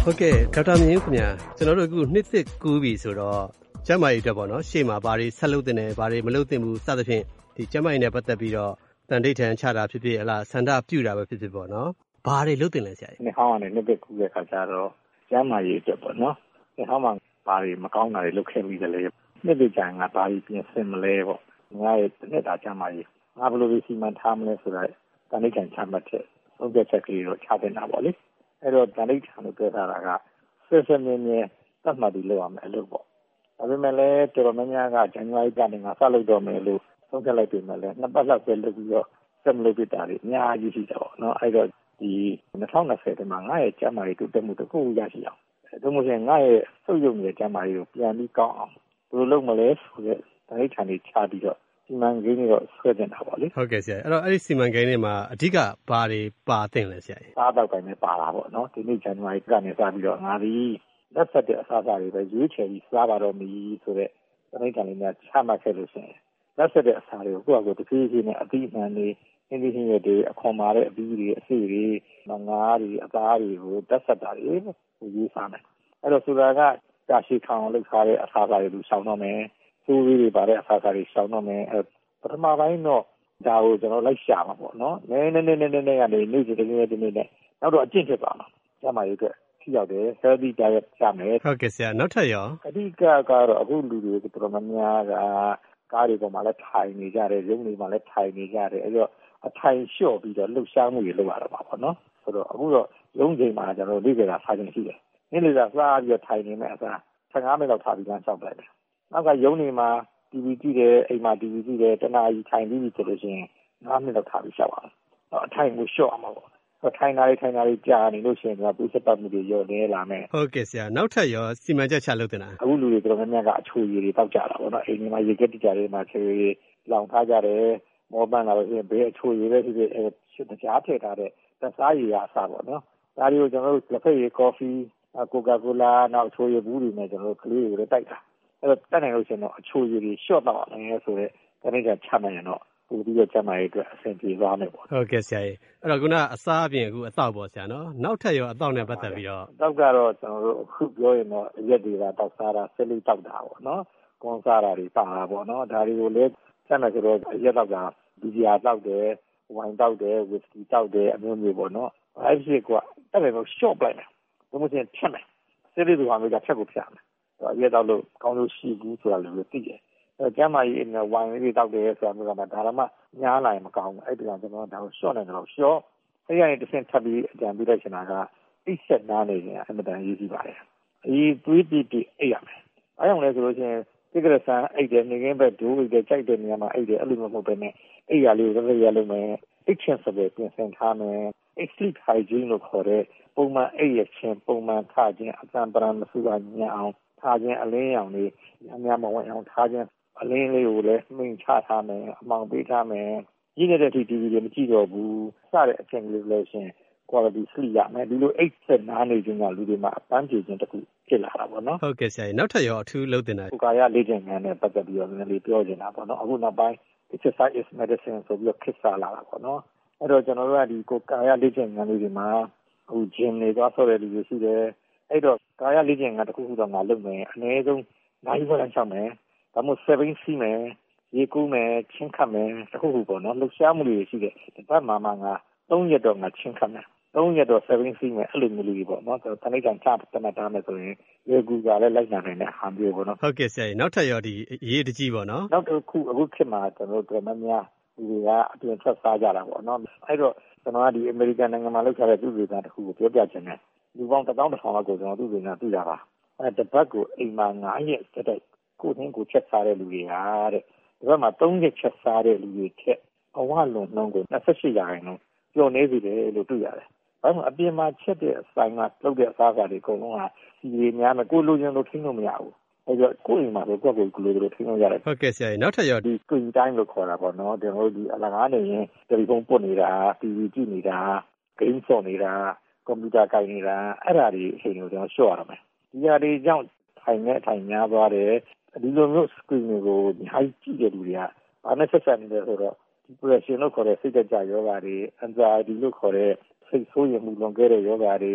ဟုတ်ကဲ့ဒေါက်တာမြင့်ဦးခင်ဗျာကျွန်တော်တို့အခုနှစ်သစ်ကူးပြီဆိုတော့ကျန်းမာရေးအတွက်ပေါ့နော်ရှေ့မှာဘာတွေဆက်လုပ်တင်တယ်ဘာတွေမလုပ်တင်ဘူးစသဖြင့်ဒီကျန်းမာရေးနဲ့ပတ်သက်ပြီးတော့တန်ဋိဌာန်ချတာဖြစ်ဖြစ်ဟလားဆန္ဒပြုတာပဲဖြစ်ဖြစ်ပေါ့နော်ဘာတွေလုပ်တင်လဲဆရာကြီးနှစ်ဟောင်းကနေနှစ်သစ်ကူးတဲ့ခါကျတော့ကျန်းမာရေးအတွက်ပေါ့နော်နှစ်ဟောင်းမှာဘာတွေမကောင်းတာတွေလုပ်ခဲ့ပြီးတယ်လေနှစ်သစ်ကြိုင်ကဘာတွေပြင်ဆင်မလဲပေါ့ငါရဲ့နှစ်တာကျန်းမာရေးငါဘယ်လိုစီမံထားမလဲဆိုတော့တန်ဋိဌာန်ချမှတ်တဲ့သုံးသက်ချက်ကလေးတော့ချတင်တာပေါ့လေအဲ့တော့တန်ဋိဌာန်ကိုပြောထားတာကဆက်ဆက်မြဲမြဲသတ်မှတ်ပြီးလုပ်ရမယ်လို့ပေါ့ဒါပေမဲ့လည်းတော်တော်များများကဇန်နဝါရီကနေငါစလုပ်တော့မယ်လို့ဆုံးဖြတ်လိုက်ပြီမဲ့လည်းနှစ်ပတ်လောက်ပဲလုပ်ပြီးတော့ဆက်မလုပ်ပြတာတွေအများကြီးရှိတယ်ပေါ့နော်အဲ့တော့ဒီ2020ထဲမှာငါရဲ့ကျန်းမာရေးတိုးတက်မှုတစ်ခုရရှိအောင်ဒါမှမဟုတ်ငါရဲ့စုပ်ယုံနေတဲ့ကျန်းမာရေးကိုပြန်ပြီးကောင်းအောင်ဘယ်လိုလုပ်မလဲဆိုတဲ့တန်ဋိဌာန်တွေချပြီးတော့စီမံကိန်းတွေတော့ဆွဲတင်တာပေါ့လေဟုတ်ကဲ့ဆရာအဲ့တော့အဲ့ဒီစီမံကိန်းတွေမှာအဓိကဘာတွေပါတင်လဲဆရာကြီးစားတော့တိုင်းနဲ့ပါတာပေါ့နော်ဒီနေ့ဇန်နဝါရီကနေစပြီးတော့ငါဒီလက်ဆက်တဲ့အစားအစာတွေပဲရွေးချယ်ပြီးစားပါတော့မီဆိုတဲ့တန်ဋိဌာန်လေးများချမှတ်ခဲ့လို့ရှိရင်လက်ဆက်တဲ့အစားတွေကိုကိုယ့်အကိုတစ်ပြေးပြေးနဲ့အတိအမှန်တွေအင်းဒီဟင်းရတွေအခွန်မာတဲ့အပြီးတွေအစီတွေငါးတွေအသားတွေကိုတက်ဆက်တာတွေရေးစားမယ်အဲ့တော့ဆိုတာကတာရှိခေါင်လောက်ထားတဲ့အစားအစာတွေရှောင်တော့မယ်စိုးလေးတွေပါတဲ့အစားအစာတွေရှောင်တော့မယ်ပထမပိုင်းတော့ဒါကိုကျွန်တော်လိုက်ရှာမှာပေါ့နော်နည်းကနေနေ့စဉ်တစ်နေ့နဲ့နောက်တော့အကျင့်ဖြစ်သွားမှာကျမရေးအတွက်ထိရောက်တယ် healthy diet ရမယ်ဟုတ်ကဲ့ဆရာနောက်ထပ်ရောအဓိကကတော့အခုလူတွေတော်တော်များများကကားတွေပေါ်မှာလည်းထိုင်နေကြတယ်ရုံးတွေမှာလည်းထိုင်နေကြတယ်အဲ့တော့အထိုင်လျှော့ပြီးတော့လှုပ်ရှားမှုတွေလုပ်ရတော့မှာပေါ့နော်ဆိုတော့အခုတော့ရုံးချိန်မှာကျွန်တော်40ကစားခြင်းရှိတယ်နေ့လေသာစားပြီးတော့ထိုင်နေမဲ့အစား15မိနစ်လောက်ထားပြီးလမ်းလျှောက်လိုက်တယ်နောက်ကရုံးတွေမှာ TV ကြည့်တယ်အိမ်မှာ TV ကြည့်တယ်တနားကြီးထိုင်ပြီးဆိုလို့ရှိရင်9မိနစ်လောက်ထားပြီးလျှောက်အောင်အထိုင်ကိုလျှော့အောင်ပါပေါ့ထိုင်တာတွေကြာနေလို့ရှိရင်ကပူစပတ်မှုတွေရောနေလာမယ်ဟုတ်ကဲ့ဆရာနောက်ထပ်ရောစီမံချက်ချလုပ်တင်တာအခုလူတွေတော်တော်များများကအချိုရည်တွေတောက်ကြတာပေါ့နော်အိမ်တွေမှာရေကက်တိကြတွေမှာချွေလောင်ထားကြတယ်မောပန်းလာလို့ရှိရင်ဘေးအချိုရည်ပဲဖြစ်ဖြစ်တရားထည့်ထားတဲ့သစားရည်အစားပေါ့နော်ဒါတွေကိုကျွန်တော်တို့လက်ဖက်ရည်ကော်ဖီကိုကာကိုလာနောက်အချိုရည်ဘူးတွေနဲ့ကျွန်တော်တို့ကလေးတွေတိုက်တာအဲ့တော့တက်နိုင်လို့ရှိရင်တော့အချိုရည်တွေရှော့တော့မယ်ဆိုတော့တနေ့ကချမှတ်ရင်တော့ဒီလိုကျမရဲ့အတွက်အဆင်ပြေသွားမယ်ပေါ့ဟုတ်ကဲ့ဆရာကြီးအဲ့တော့ခုနအစားအပြင်အခုအသောက်ပေါ့ဆရာနော်နောက်ထပ်ရောအသောက်နဲ့ပတ်သက်ပြီးတော့တောက်ကတော့ကျွန်တော်တို့အခုပြောရင်တော့ရက်တွေကတောက်စားတာဆက်လိတောက်တာပေါ့နော်ကွန်စားတာတွေပါတာပေါ့နော်ဒါတွေကိုလည်းဆက်မယ်ဆိုတော့ရက်တောက်တာဘီယာတောက်တယ်ဝိုင်တောက်တယ်ဝီစကီတောက်တယ်အမျိုးမျိုးပေါ့နော်အဲ့ဒီကတက်တယ်လို့ရှော့ပလိုက်တယ်ဘယ်မှချင်းဖြတ်မယ်ဆက်လိတွေကမျိုးကဖြတ်ကိုဖြတ်မယ်ရက်တောက်လို့ကောင်းလို့ရှိဘူးဆိုတာလည်းသိတယ်ကျမကြီးဝိုင်လေးတောက်တယ်ဆိုတာမျိုးကမှဒါမှညားလာရင်မကောင်းဘူးအဲ့ဒီကကျွန်တော်ဒါကိုရှော့နေတယ်လို့ရှော့အဲ့ရရင်တစ်ဆင့်ထပ်ပြီးအကြံပေးလိုက်ချင်တာကအိတ်ဆက်နားနေရင်အမှန်တန်ရေးကြည့်ပါတယ်အေးတွေးပြီးအိတ်ရမယ်အဲ့ကြောင့်လဲဆိုလို့ချင်းဒီကရဆန်အိတ်တယ်နေကင်းဘက်ဒိုးအိတ်တယ်ကြိုက်တဲ့နေရာမှာအိတ်တယ်အဲ့လိုမျိုးမဟုတ်ပဲနဲ့အိတ်ရလေးကိုရလုပ်မယ်အိတ်ချင်စပယ်ပြင်ဆင်ထားမယ်အိတ် sleep hygiene လို့ခေါ်တဲ့ပုံမှန်အိတ်ရခြင်းပုံမှန်ထခြင်းအတန်ပရံမစုကညံ့အောင်ထားခြင်းအလင်းရောင်လေးအများမဝင်အောင်ထားခြင်းအလင်းလေးကိုလည်းမှင်ချထားမယ်အမောင်ပေးထားမယ်ကြီးနေတဲ့ TV တွေမကြည့်တော့ဘူးစတဲ့အချိန်လေးလို့ရှင် quality sleep ရမယ်ဒီလိုအိတ်ဆက်နားနေခြင်းကလူတွေမှာအပန်းဖြေခြင်းတစ်ခုဖြစ်လာတာပေါ့နော်ဟုတ်ကဲ့ဆရာကြီးနောက်ထပ်ရောအထူးလုပ်တင်တာကိုကာယလေ့ကျင့်ခန်းနဲ့ပတ်သက်ပြီးတော့နည်းနည်းလေးပြောချင်တာပေါ့နော်အခုနောက်ပိုင်း exercise is medicine ဆိုပြီးတော့ခေတ်စားလာတာပေါ့နော်အဲ့တော့ကျွန်တော်တို့ကဒီကိုကာယလေ့ကျင့်ခန်းလေးတွေမှာအခု gym တွေသွားဆော့တဲ့လူတွေရှိတယ်အဲ့တော့ကာယလေ့ကျင့်ခန်းတစ်ခုခုတော့ငါလုပ်မယ်အနည်းဆုံးနိုင်ဖို့လမ်းလျှောက်မယ်ဒါမှမဟုတ်7စီးမယ်ရေကူးမယ်ချင်းခတ်မယ်တစ်ခုခုပေါ့နော်လှုပ်ရှားမှုတွေရှိတယ်ဒီဘက်မှာမှငါ3ရက်တော့ငါချင်းခတ်မယ်3ရက်တော့7စီးမယ်အဲ့လိုမျိုးလေးပေါ့နော်တနေ့ကချတမတားမယ်ဆိုရင်ရေကူးကလည်းလိုက်နိုင်တဲ့ဟာမျိုးပေါ့နော်ဟုတ်ကဲ့ဆရာကြီးနောက်ထပ်ရောဒီရေးတကြီးပေါ့နော်နောက်တစ်ခုအခုခေတ်မှာကျွန်တော်တို့တော်များလူတွေကအပြင်ထွက်စားကြတာပေါ့နော်အဲ့တော့ကျွန်တော်ကဒီအမေရိကန်နိုင်ငံမှာလုပ်ထားတဲ့သူတွေတစ်ခုကိုပြောပြချင်တယ်လူပေါင်း1000လောက်ကိုကျွန်တော်သူတွေသိတာပါအဲ့တပတ်ကိုအိမ်မှာ9ရက်တက်တဲ့ကိုယ်ချင်းကိုချက်စားတဲ့လူတွေဟာတဲ့ဒီဘက်မှာ3ရက်ချက်စားတဲ့လူတွေထက်အဝလွန်နှုန်းကို28ရာခိုင်နှုန်းပျော်နေစေတယ်လို့တွေ့ရတယ်။ဘာလို့အပြင်မှာချက်တဲ့အဆိုင်မှာလုပ်တဲ့အစားအစာတွေအကုန်လုံးကစီတွေများမယ်ကိုလိုချင်လို့ထိန်းလို့မရဘူး။အဲ့တော့ကိုယ့်အိမ်မှာဆိုကိုယ့်ကိုယ်လိုထိန်းလို့ရတယ်။ဟုတ်ကဲ့ဆရာကြီးနောက်ထပ်ရောဒီ screen time လို့ခေါ်တာပေါ့နော်။ကျွန်တော်တို့ဒီအလကားနေရင်တယ်လီဖုန်းပုတ်နေတာ TV ကြည့်နေတာ game ဆော့နေတာကွန်ပျူတာကိုင်နေတာအဲ့ဒါတွေအချိန်ကိုကျွန်တော်ရှော့ရမယ်။ဒီဟာတွေကြောင့်ထိုင်များသွားတယ်ဒီလိုမျိုး screen တွေကိုညာကြည့်တဲ့လူတွေကဘာနဲ့ဆက်ဆက်နေလဲဆိုတော့ depression လို့ခေါ်တဲ့စိတ်ကြယောဂါတွေ anxiety လို့ခေါ်တဲ့စိတ်ဆိုးရမှုလွန်ကဲတဲ့ယောဂါတွေ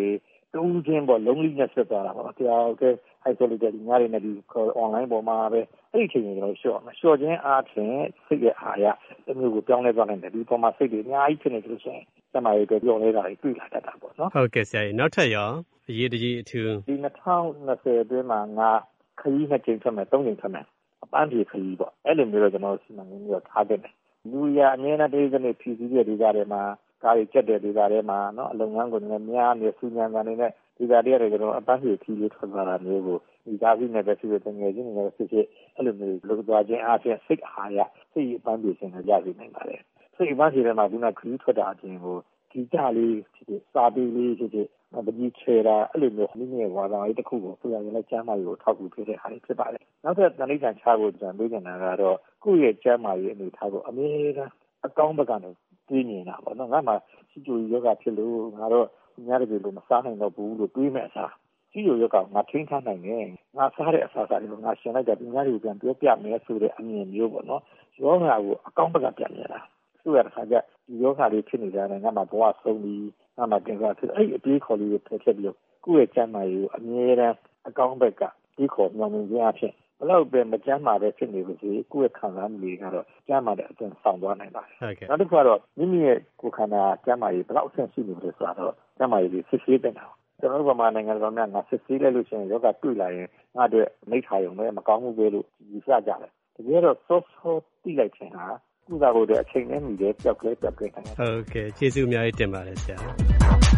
တူးချင်းပေါ့လုံးလိနဲ့ဆက်သွားတာပေါ့တရားဟုတ်ကဲ့ isolated ညတွေနဲ့ဒီ online ပေါ်မှာပဲအဲ့ဒီအချိန်ကြီးကျွန်တော်လျှော့မှာလျှော့ခြင်းအားဖြင့်စိတ်ရဲ့အာရတစ်မျိုးကိုပြောင်းလဲသွားနိုင်တယ်ဒီပေါ်မှာစိတ်တွေအများကြီးဖြစ်နေလို့ရှိရင်စမရေးပြောင်းလဲတာတွေတွေ့လာတတ်တာပေါ့နော်ဟုတ်ကဲ့ဆရာကြီးနောက်ထပ်ရောအရေးတကြီးအထူးဒီ2020အတွင်းမှာငါခရီး2ကြိမ်ထွက်မယ်3ကြိမ်ထွက်မယ်အပန်းဖြေခရီးပေါ့အဲ့လိုမျိုးတော့ကျွန်တော်စီမံကိန်းပြီးတော့ထားခဲ့တယ်လူရအမြဲတမ်းဒီနေ့ဖြည့်ဆည်းတဲ့ဒေသတွေမှာကားတွေကျက်တဲ့ဒေသတွေမှာနော်အလုပ်ငန်းကိုလည်းများနေစူးညံတာနေနဲ့ဒေသတွေရတယ်ကျွန်တော်အပန်းဖြေခရီးလေးထွက်လာတာမျိုးကိုဒီကားကြီးနဲ့ပဲဖြစ်ဖြစ်ငယ်ချင်းတွေနဲ့ဖြစ်ဖြစ်အဲ့လိုမျိုးလုပ်သွားခြင်းအားဖြင့်စိတ်အားရစိတ်အပန်းဖြေခြင်းနဲ့ရရှိနိုင်ပါတယ်စိတ်အပန်းဖြေတဲ့မှာခုနခရီးထွက်တာအပြင်ကိုဒီကြလေးဖြစ်ဖြစ်စာပေလေးဖြစ်ဖြစ်တတိချေတာအဲ့လိုမျိုးမိမိရဲ့ဝါဒရေးတစ်ခုကိုဆိုရရင်လည်းကျမ်းမာရေးကိုထောက်ကူဖြစ်တဲ့အားဖြစ်ပါတယ်နောက်ထပ်တဏှိတန်ချဖို့ကြံပေးနေတာကတော့ကိုယ့်ရဲ့ကျမ်းမာရေးအနေထားကိုအမြဲတမ်းအကောင်းဘက်ကနေတွေးနေတာပေါ့နော်ငါမှစီဂျိုယောဂဖြစ်လို့ငါတော့ညရည်လို့မစားနိုင်တော့ဘူးလို့တွေးမဲ့အစားစီဂျိုယောဂငါထိန်းထားနိုင်တယ်ငါစားတဲ့အစားစားတွေကိုငါရှင်လိုက်တဲ့ညရည်ပြန်ပြောပြမယ်ဆိုတဲ့အမြင်မျိုးပေါ့နော်ယောဂကိုအကောင်းဘက်ကပြန်နေတာဆိုရတဲ့ခါကျဒီယောဂလေးဖြစ်နေကြတယ်ငါမှဘဝဆုံးပြီးငါမှတင်စားဖြစ်အဲ့ဒီအပြေးခေါ်လေးကိုဖယ်ချက်ပြီးတော့ကိုယ့်ရဲ့ကျမ်းမာရေးကိုအမြဲတမ်းအကောင်းဘက်ကဒီခေါ်ညောင်းနေခြင်းအဖြစ်ဘလို့ပဲမကျမ်းမာတဲ့ဖြစ်နေလို့ရှိကိုယ့်ရဲ့ခံစားမှုတွေကတော့ကျမ်းမာတဲ့အသွင်ဆောင်သွားနိုင်ပါတယ်နောက်တစ်ခါတော့မိမိရဲ့ကိုယ်ခန္ဓာကျမ်းမာရေးဘလောက်အဆင့်ရှိနေလို့ဆိုတော့ကျမ်းမာရေးစစ်ဆေးတဲ့တာကျွန်တော်တို့ဗမာနိုင်ငံတော်များငါစစ်ဆေးလိုက်လို့ရှိရင်ယောဂတွေ့လာရင်ငါတို့မိထားရုံနဲ့မကောင်းဘူးပဲလို့ယူဆကြတယ်တကယ်တော့စောစောတိလိုက်ခြင်းဟာကုသဖို့တဲ့အချိန်နဲ့မီတဲ့ပျောက်ကလေးနိုင်တယ်ဟုတ်ကဲ့ကျေးဇူးအများကြီးတင်ပါတယ်ဆရာ